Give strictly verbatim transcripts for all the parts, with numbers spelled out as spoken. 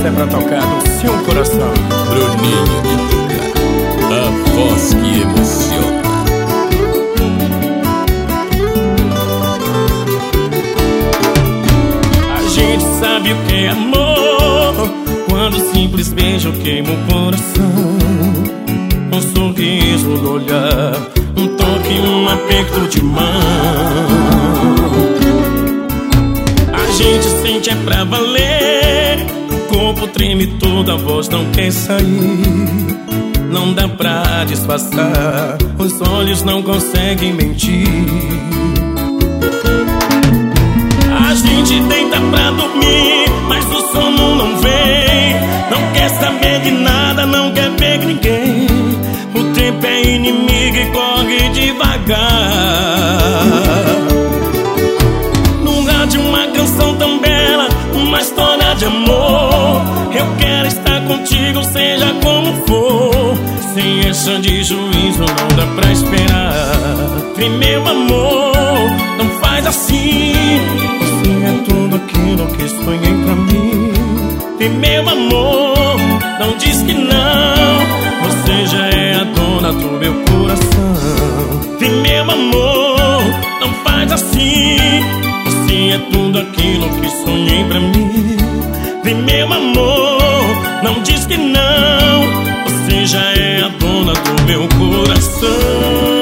Essa é pra tocar no seu coração. Bruninho de Tuca, a voz que emociona. A gente sabe o que é amor quando um simples beijo queima o coração. Um sorriso no olhar, um toque, um aperto de mão. A gente sente é pra valer, o corpo treme todo, a voz não quer sair. Não dá pra disfarçar, os olhos não conseguem mentir. A gente deita pra dormir, mas o sono não vem. Não quer saber de nada, não quer ver ninguém. O tempo é inimigo e corre devagar. No rádio uma canção tão bela, uma história de amor. Eu quero estar contigo, seja como for. Sem essa de juízo não dá pra esperar. Vem meu amor, não faz assim. Você é tudo aquilo que sonhei pra mim. Vem meu amor, não diz que não. Você já é a dona do meu coração. Vem meu amor, não faz assim. Você é tudo aquilo que sonhei pra mim. Vem meu amor, não diz que não. Você já é a dona do meu coração.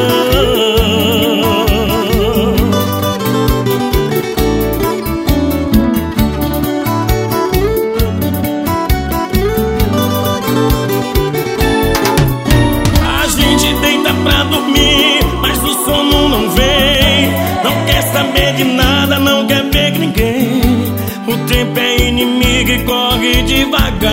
Mas o sono não vem. Não quer saber de nada, não quer ver ninguém. O tempo é inimigo e corre devagar.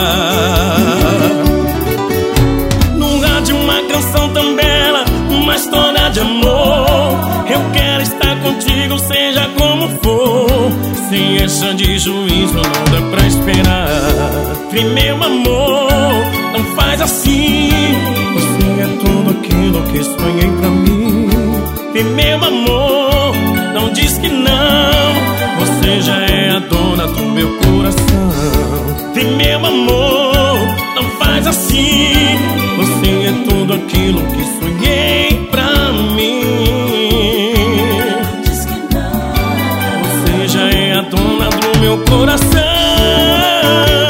No rádio uma canção tão bela, uma história de amor. Eu quero estar contigo, seja como for. Sem essa de juízo não dá pra esperar. Vem meu amor, não faz assim. Você é tudo aquilo que sonhei pra mim. Vem meu amor, não diz que não. Você já é a dona do meu coração. Vem meu amor, não faz assim. Você é tudo aquilo que sonhei pra mim. Diz que não. Você já é a dona do meu coração.